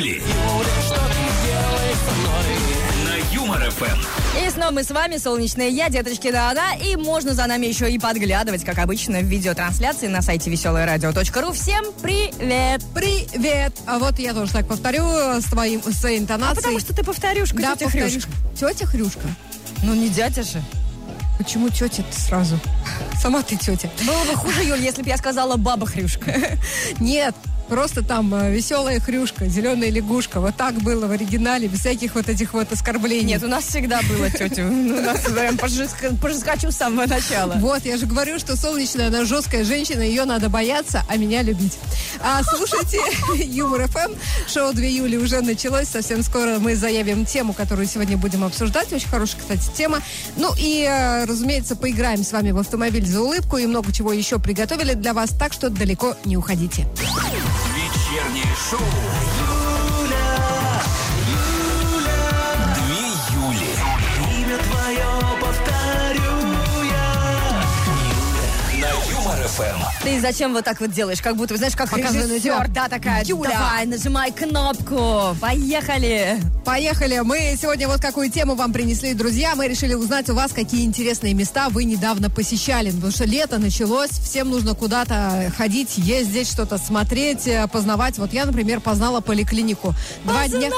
Юли. На Юмор ФМ. И снова мы с вами, солнечные я, деточки, да-да. И можно за нами еще и подглядывать, как обычно, в видеотрансляции на сайте веселорадио.ру. Всем привет! Привет! А вот я тоже так повторю своей интонацией. А потому что ты повторюшка, да, тетя Хрюшка. Тетя Хрюшка? Ну, не дядя же. Почему тетя-то сразу? Сама ты тетя. Было бы хуже, Юль, если бы я сказала баба Хрюшка. Нет, просто там веселая хрюшка, зеленая лягушка. Вот так было в оригинале, без всяких вот этих вот оскорблений. Нет, у нас всегда было тетя. У нас прям по жесткачу с самого начала. Вот, я же говорю, что солнечная, она жесткая женщина, ее надо бояться, а меня любить. Слушайте Юмор ФМ. Шоу 2 Юли уже началось. Совсем скоро мы заявим тему, которую сегодня будем обсуждать. Очень хорошая, кстати, тема. Ну и, разумеется, поиграем с вами в автомобиль за улыбку и много чего еще приготовили для вас, так что далеко не уходите. Вечернее шоу. Две Юли. Имя твое повторю я. На Юмор ФМ. Ты зачем вот так вот делаешь? Как будто, знаешь, как Показывай на тебя. режиссер, да, такая. Юля. Давай, нажимай кнопку. Поехали. Поехали. Мы сегодня вот какую тему вам принесли, друзья. Мы решили узнать у вас, какие интересные места вы недавно посещали. Потому что лето началось, всем нужно куда-то ходить, ездить, что-то смотреть, познавать. Вот я, например, познала поликлинику. Два дня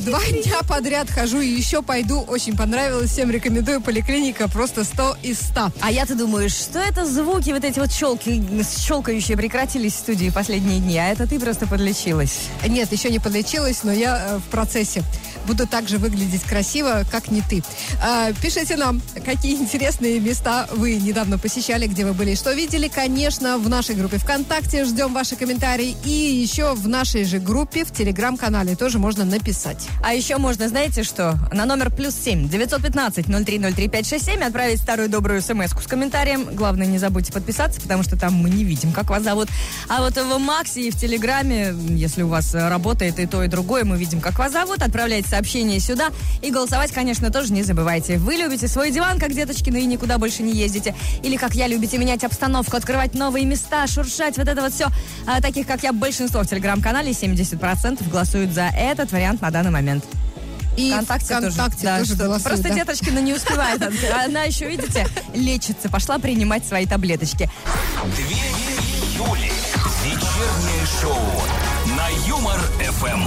подряд хожу и еще пойду. Очень понравилось. Всем рекомендую. Поликлиника просто 100 из 100. А я-то думаю, что это звуки, вот эти вот щелкающие прекратились в студии последние дни, а это ты просто подлечилась. Нет, еще не подлечилась, но я в процессе. Буду так же выглядеть красиво, как не ты. Пишите нам, какие интересные места вы недавно посещали, где вы были и что видели. Конечно, в нашей группе ВКонтакте ждем ваши комментарии. И еще в нашей же группе в Телеграм-канале тоже можно написать. А еще можно, знаете что, на номер +7 915 0303 567 отправить старую добрую смс-ку с комментарием. Главное, не забудьте подписаться, потому что там мы не видим, как вас зовут. А вот в Максе и в Телеграме, если у вас работает и то, и другое, мы видим, как вас зовут. Отправляйте сообщение сюда. И голосовать, конечно, тоже не забывайте. Вы любите свой диван, как Деточкины, и никуда больше не ездите. Или, как я, любите менять обстановку, открывать новые места, шуршать, вот это вот все. Таких, как я, большинство в Телеграм-канале, 70% голосуют за этот вариант на данный момент. И ВКонтакте тоже голосуют, просто да? Деточкина не успевает. Она еще, видите, лечится. Пошла принимать свои таблеточки. Две Юли. Вечернее шоу. На Юмор ФМ.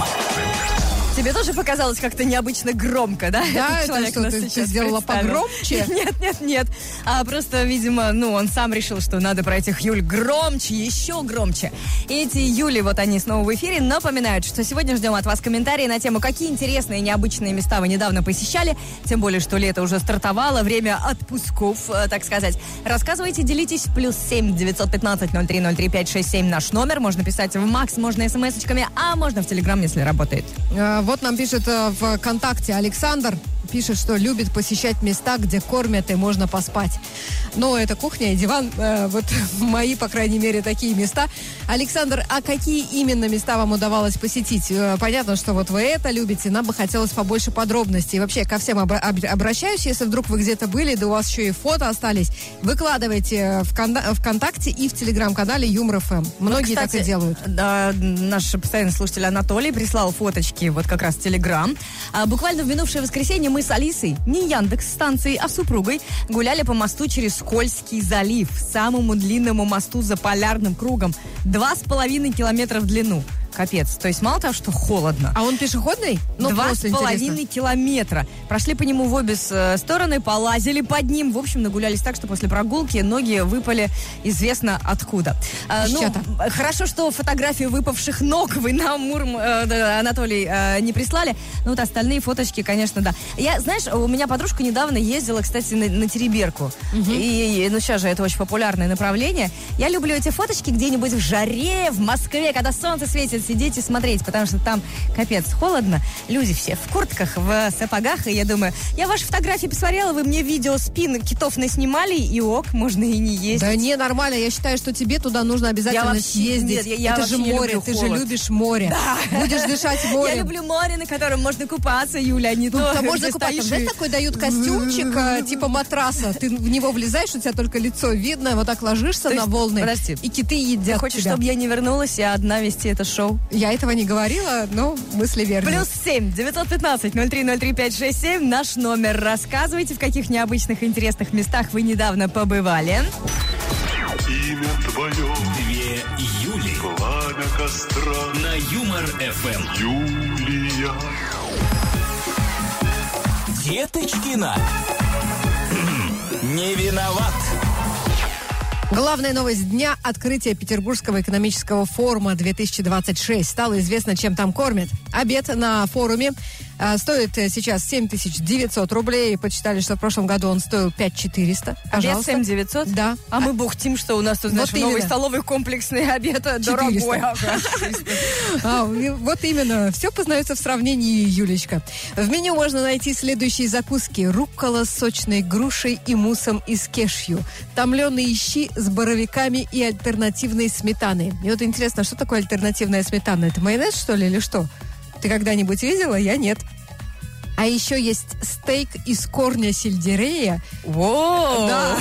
Тебе тоже показалось как-то необычно громко, да? Да, Этот человек это нас что, ты сейчас сделала представил. погромче? Нет. Просто, видимо, он сам решил, что надо про этих Юль громче, еще громче. И эти Юли, вот они снова в эфире, напоминают, что сегодня ждем от вас комментарии на тему, какие интересные необычные места вы недавно посещали. Тем более, что лето уже стартовало, время отпусков, так сказать. Рассказывайте, делитесь. +7 915 0303 567 наш номер. Можно писать в Макс, можно смс-очками, а можно в Телеграм, если работает. Вот нам пишет в ВКонтакте Александр. Пишет, что любит посещать места, где кормят и можно поспать. Но это кухня и диван. Вот мои, по крайней мере, такие места. Александр, а какие именно места вам удавалось посетить? Понятно, что вот вы это любите. Нам бы хотелось побольше подробностей. И вообще ко всем обращаюсь. Если вдруг вы где-то были, да у вас еще и фото остались, выкладывайте в ВКонтакте и в Телеграм-канале Юмор ФМ. Многие кстати, так и делают. Да, наш постоянный слушатель Анатолий прислал фоточки вот как раз в Телеграм. Буквально в минувшее воскресенье мы с Алисой, не Яндекс-станцией, а супругой, гуляли по мосту через Скользкий залив, самому длинному мосту за полярным кругом, 2,5 километра в длину. Капец. То есть мало того, что холодно. А он пешеходный? 2,5 километра. Прошли по нему в обе стороны, полазили под ним. В общем, нагулялись так, что после прогулки ноги выпали известно откуда. Хорошо, что фотографию выпавших ног вы нам, Анатолий, не прислали. Ну вот остальные фоточки, конечно, да. Знаешь, у меня подружка недавно ездила, кстати, на Тереберку. И сейчас же это очень популярное направление. Я люблю эти фоточки где-нибудь в жаре, в Москве, когда солнце светит, сидеть и смотреть, потому что там капец холодно. Люди все в куртках, в сапогах, и я думаю, я ваши фотографии посмотрела, вы мне видео спин китов наснимали, и можно и не ездить. Да не, нормально, я считаю, что тебе туда нужно обязательно съездить. Нет, я это же море, ты же любишь море. Да. Будешь дышать морем. Я люблю море, на котором можно купаться, Юля, не то. Там можно купаться. Знаешь, такой дают костюмчик, типа матраса, ты в него влезаешь, у тебя только лицо видно, вот так ложишься на волны, подожди, и киты едят. Ты хочешь, чтобы я не вернулась и одна вести это шоу? Ну, я этого не говорила, но мысли верные. +7 915 0303 567 наш номер. Рассказывайте, в каких необычных интересных местах вы недавно побывали. Имя твое, 2 Юли пламя костра, на Юмор ФМ. Юлия. Деточкина. Не виноват. Главная новость дня – открытие Петербургского экономического форума 2026. Стало известно, чем там кормят. Обед на форуме стоит сейчас 7900 рублей. Почитали, что в прошлом году он стоил 5400. Обед 7900? Да. А мы бухтим, что у нас тут, знаешь, Вот новый именно. столовый комплексный обед 400. дорогой. Вот именно. Все познается в сравнении, Юлечка. В меню можно найти следующие закуски. Руккола с сочной грушей и муссом из кешью. Томленые щи с боровиками и альтернативной сметаной. И вот интересно, что такое альтернативная сметана? Это майонез, что ли, или что? Ты когда-нибудь видела? Я нет. А еще есть стейк из корня сельдерея. Воу! Да.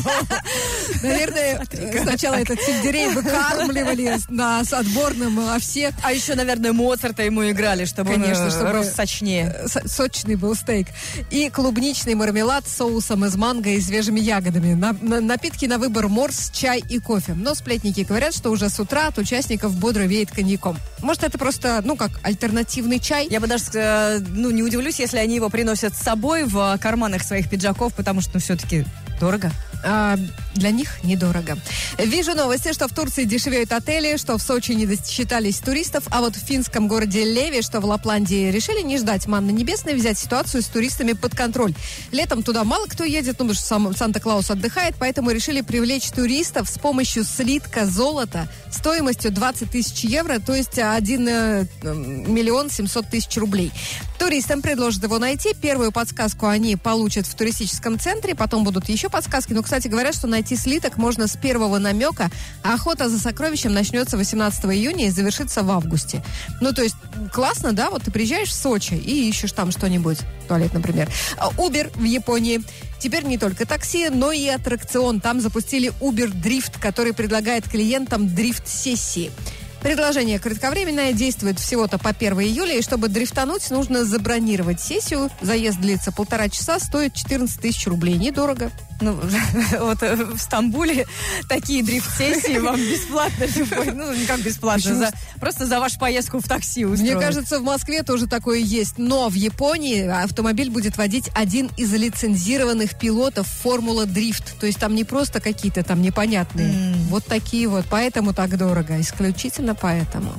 Наверное, сначала этот сельдерей выкармливали с отборным овсе. А еще, наверное, Моцарта ему играли, чтобы Конечно, он чтобы рос сочнее. Сочный был стейк. И клубничный мармелад с соусом из манго и свежими ягодами. Напитки на выбор: морс, чай и кофе. Но сплетники говорят, что уже с утра от участников бодро веет коньяком. Может, это просто, как альтернативный чай? Я бы даже, не удивлюсь, если они его приносят с собой в карманах своих пиджаков, потому что, все-таки дорого. Для них недорого. Вижу новости, что в Турции дешевеют отели, что в Сочи не досчитались туристов, а вот в финском городе Леви, что в Лапландии, решили не ждать манны небесной, взять ситуацию с туристами под контроль. Летом туда мало кто едет, потому что сам Санта-Клаус отдыхает, поэтому решили привлечь туристов с помощью слитка золота стоимостью 20 тысяч евро, то есть 1 миллион 700 тысяч рублей. Туристам предложат его найти. Первую подсказку они получат в туристическом центре, потом будут еще подсказки. Но, кстати, говорят, что найти слиток можно с первого намека, а охота за сокровищем начнется 18 июня и завершится в августе. То есть, классно, да? Вот ты приезжаешь в Сочи и ищешь там что-нибудь, туалет, например. Uber в Японии. Теперь не только такси, но и аттракцион. Там запустили Uber Drift, который предлагает клиентам дрифт-сессии. Предложение кратковременное, действует всего-то по 1 июля, и чтобы дрифтануть, нужно забронировать сессию. Заезд длится 1,5 часа, стоит 14 тысяч рублей. Недорого. Вот в Стамбуле такие дрифт-сессии вам бесплатно, не как бесплатно, просто за вашу поездку в такси устроят. Мне кажется, в Москве тоже такое есть, но в Японии автомобиль будет водить один из лицензированных пилотов Формула Дрифт, то есть там не просто какие-то там непонятные, вот такие вот, поэтому так дорого, исключительно поэтому.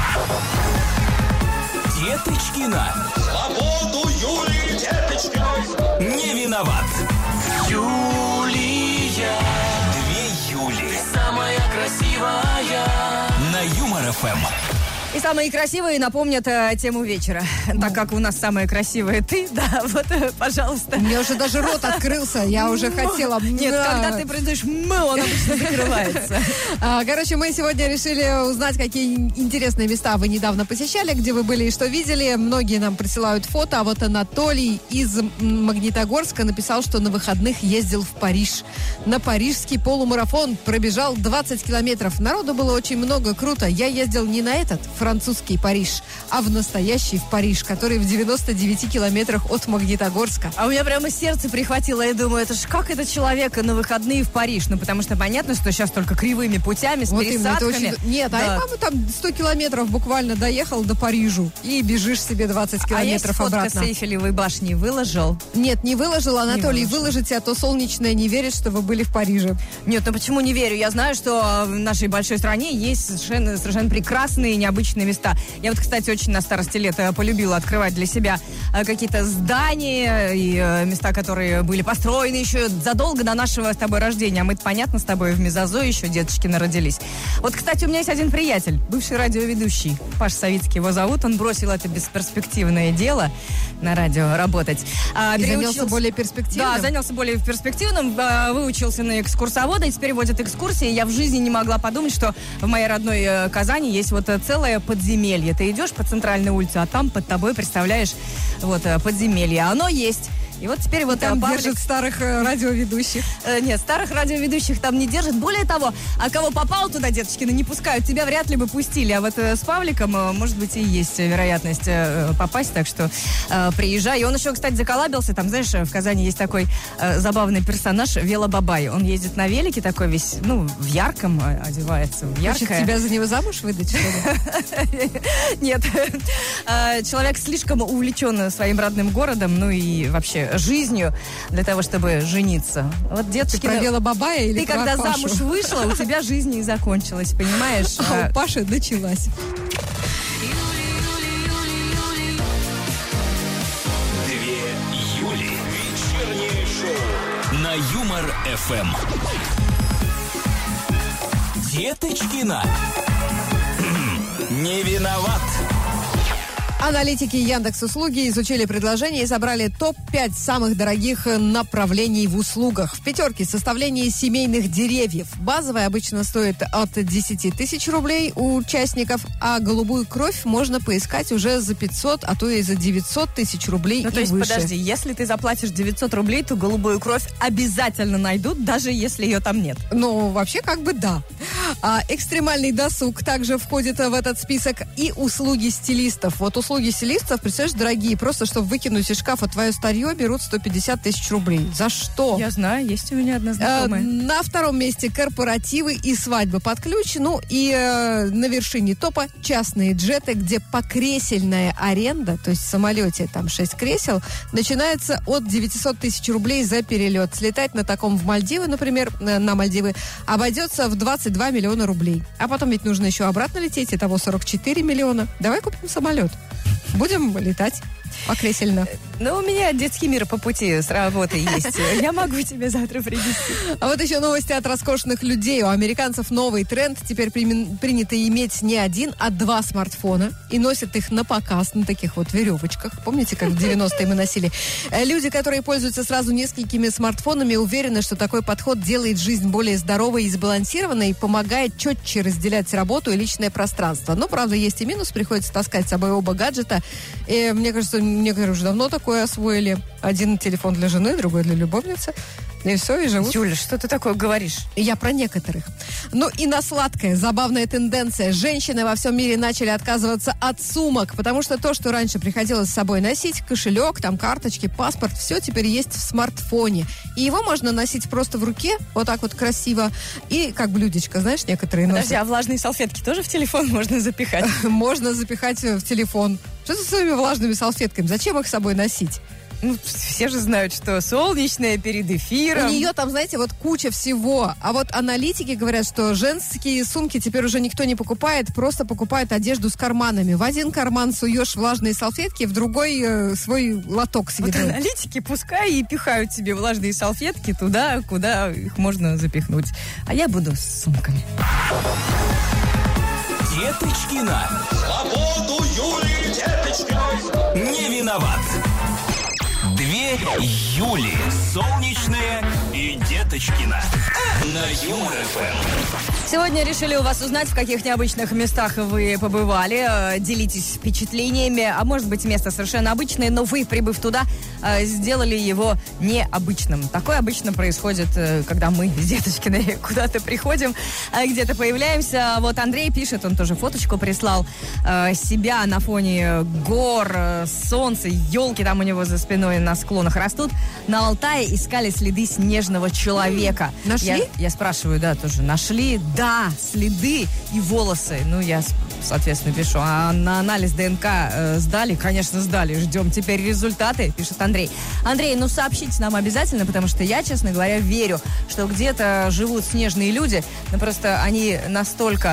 Деточкина. Свободу Юлии Деточкиной. Не виноват. Юлия. 2 Юли. Самая красивая. На Юмор ФМ. И самые красивые напомнят тему вечера. Так как у нас самая красивая ты, да, вот, пожалуйста. У меня уже даже рот открылся, я уже хотела... Нет, когда ты произносишь он обычно закрывается. Короче, мы сегодня решили узнать, какие интересные места вы недавно посещали, где вы были и что видели. Многие нам присылают фото, а вот Анатолий из Магнитогорска написал, что на выходных ездил в Париж. На парижский полумарафон пробежал 20 километров. Народу было очень много, круто. Я ездил не на этот французский Париж, а в настоящий в Париж, который в 99 километрах от Магнитогорска. А у меня прямо сердце прихватило. Я думаю, это ж как этот человек на выходные в Париж? Потому что понятно, что сейчас только кривыми путями, с Вот именно, это пересадками. очень... Нет, да. я, по-моему, там 100 километров буквально доехал до Парижу и бежишь себе 20 километров а есть обратно. фотка с Эйфелевой башни выложил? Нет, не выложил, Анатолий, выложите, а то солнечное не верит, что вы были в Париже. Нет, почему не верю? Я знаю, что в нашей большой стране есть совершенно прекрасные, необычные места. Я вот, кстати, очень на старости лет полюбила открывать для себя какие-то здания и места, которые были построены еще задолго до нашего с тобой рождения. А мы-то, понятно, с тобой в Мезозой еще деточкины родились. Вот, кстати, у меня есть один приятель, бывший радиоведущий. Паш Савицкий его зовут. Он бросил это бесперспективное дело на радио работать. И занялся более перспективным? Да, занялся более перспективным, выучился на экскурсовода и теперь водит экскурсии. Я в жизни не могла подумать, что в моей родной Казани есть вот целое подземелье. Ты идешь по центральной улице, а там под тобой, представляешь, вот подземелье. Оно есть. И вот теперь вот Там Павлик... держат старых радиоведущих. Нет, старых радиоведущих там не держат. Более того, а кого попал туда, Деточкина, не пускают. Тебя вряд ли бы пустили. А вот с Павликом, может быть, и есть вероятность попасть. Так что приезжай. И он еще, кстати, заколабился. Там, знаешь, в Казани есть такой забавный персонаж Велобабай. Он ездит на велике такой весь, в ярком одевается. В яркое. Хочет тебя за него замуж выдать, что ли? Нет. Человек слишком увлечен своим родным городом, и вообще жизнью для того, чтобы жениться. Вот, Деточкина, про Велобабая или ты про когда Пашу? замуж вышла, у тебя жизнь и закончилась, понимаешь? А у Паши началась. Две Юли. Вечернее шоу на Юмор ФМ. Деточкина. Не виноват. Аналитики Яндекс.Услуги изучили предложения и собрали топ-5 самых дорогих направлений в услугах. В пятерке составление семейных деревьев. Базовая обычно стоит от 10 тысяч рублей у участников, а голубую кровь можно поискать уже за 500, а то и за 900 тысяч рублей и то есть, выше. подожди, если ты заплатишь 900 рублей, то голубую кровь обязательно найдут, даже если ее там нет. Вообще как бы да. Экстремальный досуг также входит в этот список и услуги стилистов. Вот услуги стилистов, представляешь, дорогие. Просто, чтобы выкинуть из шкафа твое старье, берут 150 тысяч рублей. За что? Я знаю, есть у меня одна знакомая. На втором месте корпоративы и свадьбы под ключ. И на вершине топа частные джеты, где покресельная аренда, то есть в самолете там 6 кресел, начинается от 900 тысяч рублей за перелет. Слетать на таком в Мальдивы, например, на Мальдивы, обойдется в 22 миллиона рублей. А потом ведь нужно еще обратно лететь, итого 44 миллиона. Давай купим самолет. Будем летать покресельно. У меня детский мир по пути с работы есть. Я могу тебе завтра привезти. А вот еще новости от роскошных людей. У американцев новый тренд. Теперь принято иметь не один, а 2 смартфона. И носят их на показ, на таких вот веревочках. Помните, как в 90-е мы носили? Люди, которые пользуются сразу несколькими смартфонами, уверены, что такой подход делает жизнь более здоровой и сбалансированной и помогает четче разделять работу и личное пространство. Но, правда, есть и минус. Приходится таскать с собой оба гаджета. И мне кажется, некоторые уже давно такое освоили. Один телефон для жены, другой для любовницы. И все, и живут. Юля, что ты такое говоришь? Я про некоторых. И на сладкое, забавная тенденция. Женщины во всем мире начали отказываться от сумок, потому что то, что раньше приходилось с собой носить, кошелек, карточки, паспорт, все теперь есть в смартфоне. И его можно носить просто в руке, вот так вот красиво, и как блюдечко, знаешь, некоторые носят. Подожди, а влажные салфетки тоже в телефон можно запихать? Можно запихать в телефон. Что с своими влажными салфетками? Зачем их с собой носить? Все же знают, что солнечное перед эфиром. У нее там, знаете, вот куча всего. А вот аналитики говорят, что женские сумки теперь уже никто не покупает, просто покупают одежду с карманами. В один карман суешь влажные салфетки, в другой свой лоток с едой. Вот аналитики пускай и пихают себе влажные салфетки туда, куда их можно запихнуть. А я буду с сумками. Деточкина. Свободу Юлии Деточкиной. Не виноват. Две Юли. Солнечная и Деточкина. На Юмор ФМ. Сегодня решили у вас узнать, в каких необычных местах вы побывали. Делитесь впечатлениями. А может быть, место совершенно обычное, но вы, прибыв туда, сделали его необычным. Такое обычно происходит, когда мы с Деточкиной куда-то приходим, где-то появляемся. Вот Андрей пишет, он тоже фоточку прислал себя на фоне гор, солнца, елки там у него за спиной на склонах растут. На Алтае искали следы снежного человека. Нашли? Я спрашиваю, да, тоже нашли. Да, следы и волосы. Я, соответственно, пишу. А на анализ ДНК сдали? Конечно, сдали. Ждем теперь результаты, пишет Андрей. Андрей, сообщите нам обязательно, потому что я, честно говоря, верю, что где-то живут снежные люди, но просто они настолько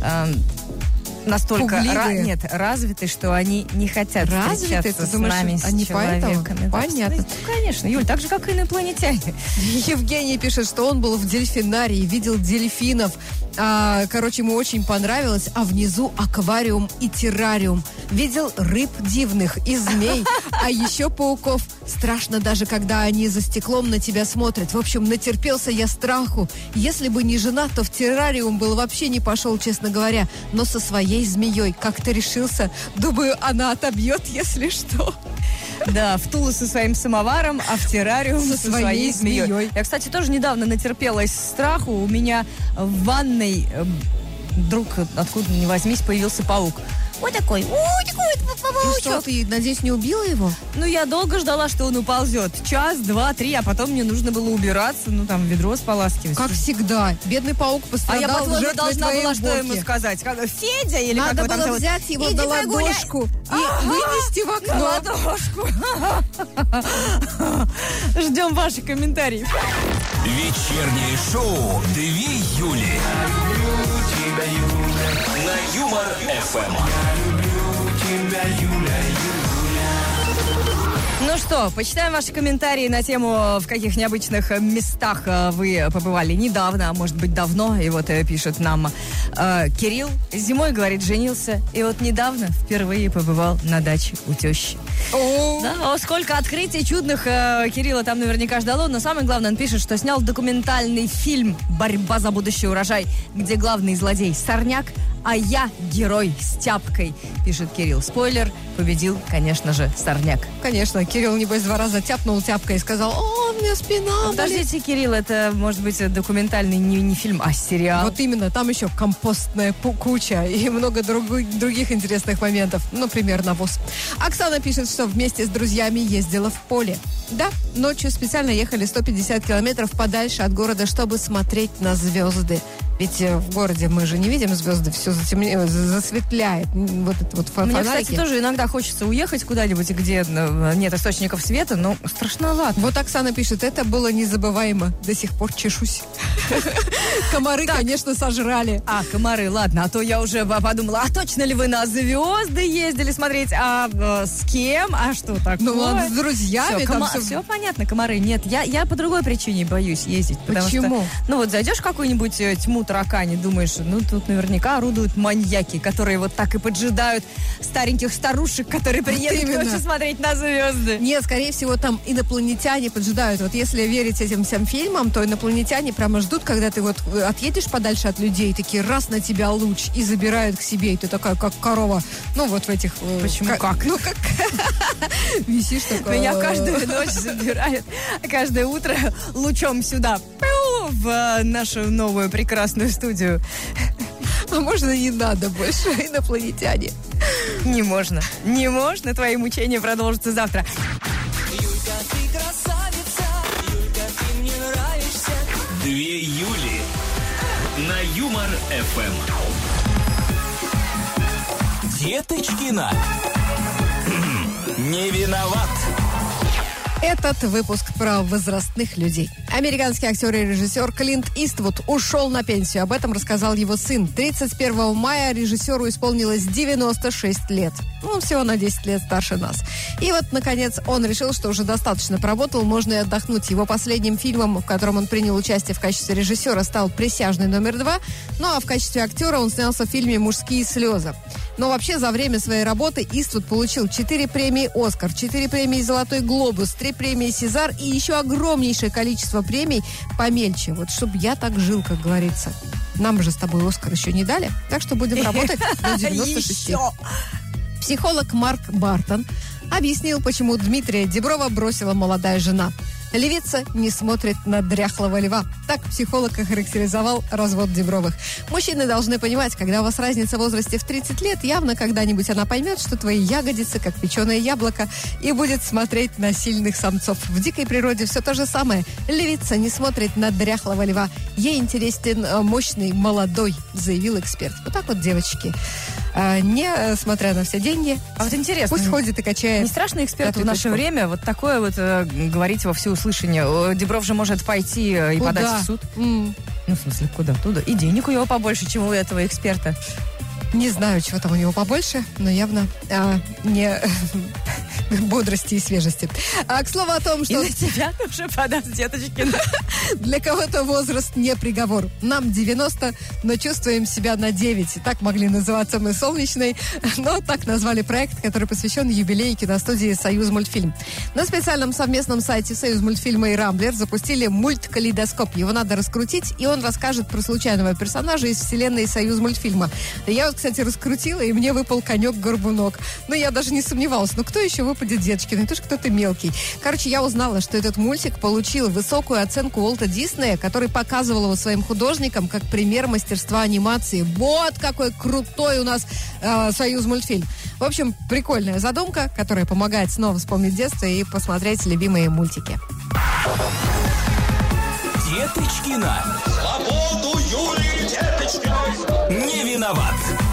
развиты, что они не хотят встречаться с нами, с человеками. Понятно. Конечно, Юль, так же, как и инопланетяне. Евгений пишет, что он был в дельфинарии, видел дельфинов. Ему очень понравилось. А внизу аквариум и террариум. Видел рыб дивных и змей, а еще пауков. Страшно даже, когда они за стеклом на тебя смотрят. В общем, натерпелся я страху. Если бы не жена, то в террариум был вообще не пошел, честно говоря. Но со своей змеей как-то решился. Думаю, она отобьет, если что. Да, в Тулу со своим самоваром, а в террариум со своей змеей. Я, кстати, тоже недавно натерпелась страху. У меня в ванной вдруг, откуда ни возьмись, появился паук. Вот такой, Ну что, ты, надеюсь, не убила его? Ну, я долго ждала, что он уползет. Час, два, 3, а потом мне нужно было убираться, ну, там, ведро споласкивать. Как всегда. Бедный паук пострадал. А я, по-твоему, жертвой должна твоей была что уборки. ему сказать? Федя или Надо как его там было зовут? взять его Иди на прогуляй. ладошку и вынести в окно. Ладошку. Ждем ваши комментарии. Вечернее шоу «2 Юли» на Юмор ФМ. Ну что, почитаем ваши комментарии на тему, в каких необычных местах вы побывали недавно, а может быть давно. И вот пишет нам Кирилл. Зимой, говорит, женился. И вот недавно впервые побывал на даче у тещи. Да, сколько открытий чудных Кирилла там наверняка ждало. Но самое главное, он пишет, что снял документальный фильм «Борьба за будущий урожай», где главный злодей сорняк, а я герой с тяпкой, пишет Кирилл. Спойлер, победил, конечно же, сорняк. Конечно, Кирилл, небось, 2 раза тяпнул тяпкой и сказал: о, у меня спина болит. Подождите, Кирилл, это, может быть, документальный не фильм, а сериал. Вот именно, там еще компостная куча и много других интересных моментов. Например, навоз. Оксана пишет, что вместе с друзьями ездила в поле. Да, ночью специально ехали 150 километров подальше от города, чтобы смотреть на звезды. Ведь в городе мы же не видим звезды, все засветляет. Вот это вот фонарики. Мне, кстати, тоже иногда хочется уехать куда-нибудь, где нет источников света, но страшновато. Вот Оксана пишет, это было незабываемо. До сих пор чешусь. Комары, конечно, сожрали. Комары, ладно. А то я уже подумала, а точно ли вы на звезды ездили смотреть? А с кем? А что такое? Ну ладно, с друзьями. Все понятно, комары. Нет, я по другой причине боюсь ездить. Почему? Что, ну вот зайдешь в какую-нибудь тьму таракани, думаешь, ну тут наверняка орудуют маньяки, которые вот так и поджидают стареньких старушек, которые приедут ночью смотреть на звезды. Нет, скорее всего, там инопланетяне поджидают. Вот если верить этим всем фильмам, то инопланетяне прямо ждут, когда ты вот отъедешь подальше от людей, такие раз на тебя луч и забирают к себе, и ты такая, как корова. Ну, вот в этих... Почему как? Ну, как... Висишь такая... Меня каждую ночь забирают, а каждое утро лучом сюда, в нашу новую прекрасную студию. А можно не надо больше, инопланетяне? Не можно. Не можно. Твои мучения продолжатся завтра. Юлька, ты красавица. Юлька, ты мне нравишься. 2 Юли на Юмор ФМ. Деточкина. Не виноват. Этот выпуск про возрастных людей. Американский актер и режиссер Клинт Иствуд ушел на пенсию. Об этом рассказал его сын. 31 мая режиссеру исполнилось 96 лет. Ну, всего на 10 лет старше нас. И вот, наконец, он решил, что уже достаточно поработал, можно и отдохнуть. Его последним фильмом, в котором он принял участие в качестве режиссера, стал «Присяжный номер 2». Ну, а в качестве актера он снялся в фильме «Мужские слезы». Но вообще за время своей работы Иствуд получил 4 премии «Оскар», 4 премии «Золотой глобус», 3 премии «Сезар» и еще огромнейшее количество премий помельче. Вот чтобы я так жил, как говорится. Нам же с тобой «Оскар» еще не дали, так что будем работать до 96. Психолог Марк Бартон объяснил, почему Дмитрия Диброва бросила молодая жена. Львица не смотрит на дряхлого льва. Так психолог охарактеризовал развод Дибровых. Мужчины должны понимать, когда у вас разница в возрасте в 30 лет, явно когда-нибудь она поймет, что твои ягодицы, как печеное яблоко, и будет смотреть на сильных самцов. В дикой природе все то же самое. Львица не смотрит на дряхлого льва. Ей интересен мощный, молодой, заявил эксперт. Вот так вот, девочки. Несмотря на все деньги, а вот интересно, пусть ходит и качает. Не страшно эксперту в наше время вот такое вот говорить во всеуслышание? Дибров же может пойти и куда? подать в суд. Ну, в смысле, куда? Туда. И денег у него побольше, чем у этого эксперта. Не знаю, чего там у него побольше, но явно не бодрости и свежести. А к слову о том, что... И на тебя тоже подаст, деточки. Для кого-то возраст не приговор. Нам 90, но чувствуем себя на 9. Так могли называться мы «Солнечной», но так назвали проект, который посвящен юбилею киностудии «Союзмультфильм». На специальном совместном сайте «Союзмультфильма» и «Рамблер» запустили мульткалейдоскоп. Его надо раскрутить, и он расскажет про случайного персонажа из вселенной «Союзмультфильма». Я вот, кстати, раскрутила, и мне выпал конек-горбунок. Но я даже не сомневалась. Но кто еще выпал выпадет Деточкина, это же кто-то мелкий. Короче, я узнала, что этот мультик получил высокую оценку Уолта Диснея, который показывал его своим художникам как пример мастерства анимации. Вот какой крутой у нас Союз мультфильм. В общем, прикольная задумка, которая помогает снова вспомнить детство и посмотреть любимые мультики. Деточкина. Свободу Юлии Деточкиной. Не виноват.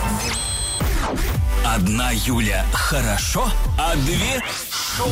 Одна Юля хорошо, а две шоу.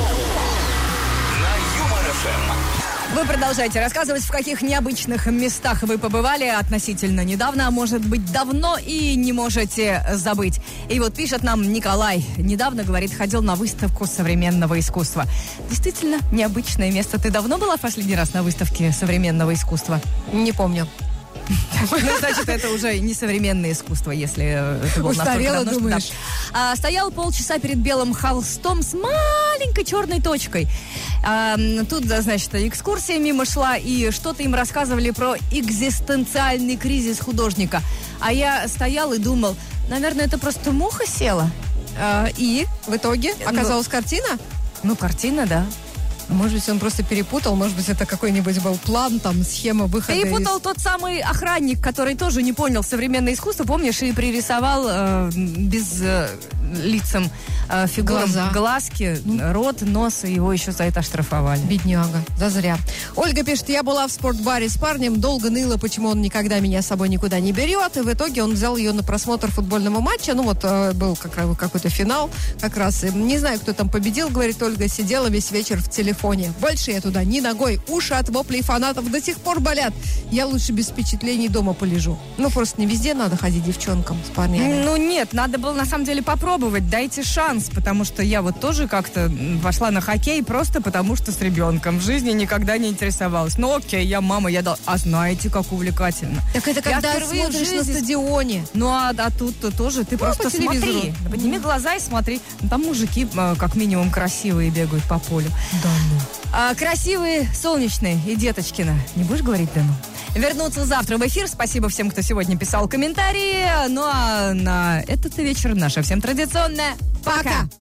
На Юмор ФМ. Вы продолжаете рассказывать, в каких необычных местах вы побывали относительно недавно, а может быть давно, и не можете забыть. И вот пишет нам Николай. Недавно, говорит, ходил на выставку современного искусства. Действительно, необычное место. Ты давно была в последний раз на выставке современного искусства? Не помню. Ну, значит, это уже не современное искусство, если это было Устарела, настолько давно, думаешь? что да. Стоял полчаса перед белым холстом с маленькой черной точкой. Тут, значит, экскурсия мимо шла, и что-то им рассказывали про экзистенциальный кризис художника. А я стоял и думал, наверное, это просто муха села. И в итоге оказалась картина? Ну, картина, да. Может быть, он просто перепутал, может быть, это какой-нибудь был план, там, схема выхода Перепутал тот самый охранник, который тоже не понял современное искусство, помнишь, и пририсовал без лицам фигурам глазки, рот, нос, и его еще за это оштрафовали. Бедняга, да зря. Ольга пишет, я была в спортбаре с парнем, долго ныла, почему он никогда меня с собой никуда не берет, и в итоге он взял ее на просмотр футбольного матча, ну вот был какой-то финал как раз, и не знаю, кто там победил, говорит Ольга, сидела весь вечер в телефоне. Больше я туда ни ногой, уши от воплей фанатов до сих пор болят. Я лучше без впечатлений дома полежу. Ну, просто не везде надо ходить девчонкам с парнями. Ну, нет, надо было на самом деле попробовать, дайте шанс, потому что я вот тоже как-то пошла на хоккей просто потому, что с ребенком. В жизни никогда не интересовалась. Ну, окей, я мама, А знаете, как увлекательно. Так это когда смотришь на стадионе. Ну, а тут тоже ты просто смотри. Подними глаза и смотри. Там мужики как минимум красивые бегают по полю. Да ну. Красивые, солнечные и Деточкина. Не будешь говорить да ну? Вернуться завтра в эфир. Спасибо всем, кто сегодня писал комментарии. Ну, а на этот вечер наша всем традиционная Пока!